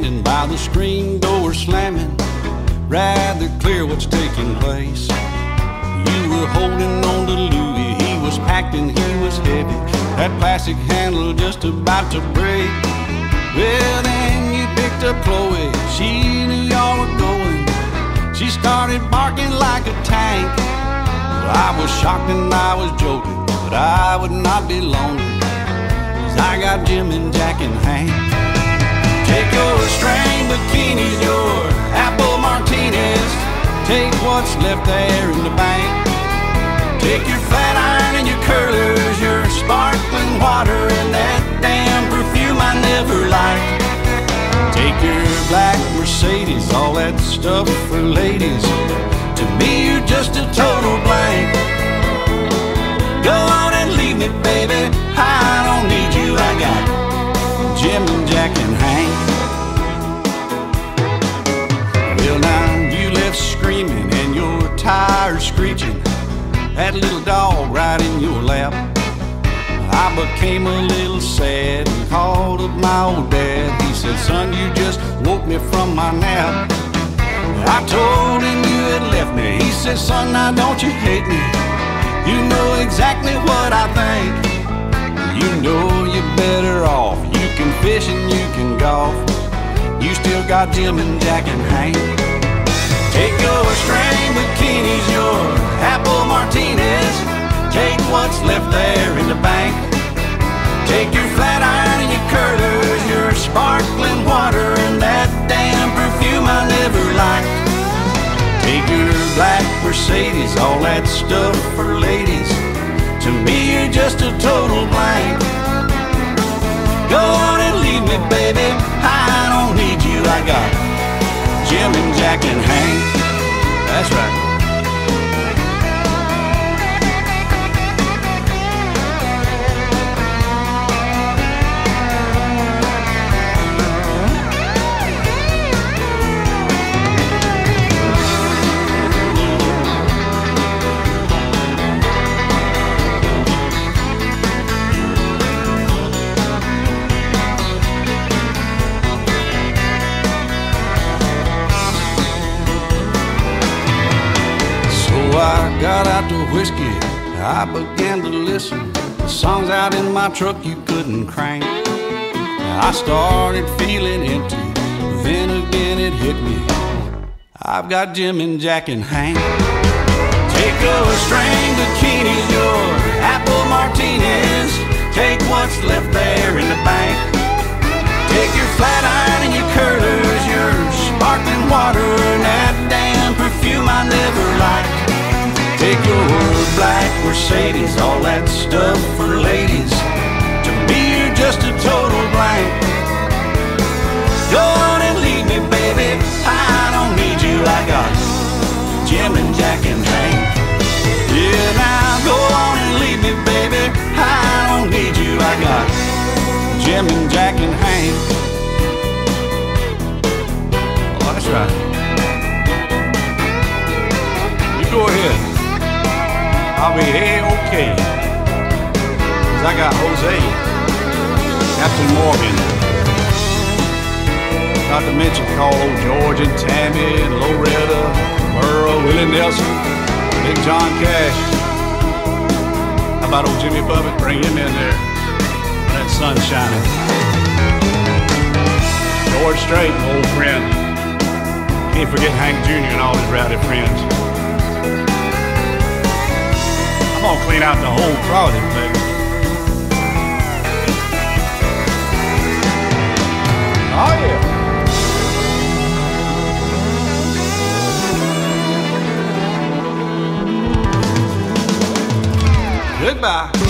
standing by the screen door slamming, rather clear what's taking place. You were holding on to Louis, he was packed and he was heavy, that plastic handle just about to break. Well, then you picked up Chloe, she knew y'all were going. She started barking like a tank. Well, I was shocked and I was joking, but I would not be lonely, 'cause I got Jim and Jack and Hank. Take your string bikinis, your apple martinis, take what's left there in the bank. Take your flat iron and your curlers, your sparkling water, and that damn perfume I never liked. Take your black Mercedes, all that stuff for ladies. To me, you're just a total blank. Go on and leave me, baby, I don't need you. I got Jim and Jack and Hank. Well, now you left screaming and your tires screeching, that little dog right in your lap. I became a little sad and called up my old dad. He said, son, you just woke me from my nap. I told him you had left me. He said, son, now don't you hate me. You know exactly what I think. You know you're better off. You can fish and you can golf. You still got Jim and Jack and Hank. Take your string bikinis, your apple martinis, take what's left there in the bank. Take your flat iron and your curlers, your sparkling water, and that damn perfume I never liked. Take your black Mercedes, all that stuff for ladies. To me, you're just a total blank. Go on and leave me, baby, I don't need you. I got Jim and Jack and Hank. That's right. I got out the whiskey, I began to listen. The songs out in my truck you couldn't crank. I started feeling empty, then again it hit me. I've got Jim and Jack and Hank. Take your string bikinis, your apple martinis, take what's left there in the bank. Take your flat iron and your curlers, your sparkling water, and that damn perfume I never liked. Take your black Mercedes, all that stuff for ladies. To me, you're just a total blank. Go on and leave me, baby, I don't need you. I got Jim and Jack and Hank. Yeah, now go on and leave me, baby, I don't need you. I got Jim and Jack and Hank. Oh, that's right. You go ahead, I'll be A-OK. 'Cause I got Jose, Captain Morgan, not to mention call old George and Tammy and Loretta, Burrow, Willie Nelson, Big John Cash. How about old Jimmy Buffett? Bring him in there. That sun shining. George Strait, old friend. Can't forget Hank Jr. and all his rowdy friends. I'm gonna clean out the whole closet, baby. Oh yeah. Goodbye.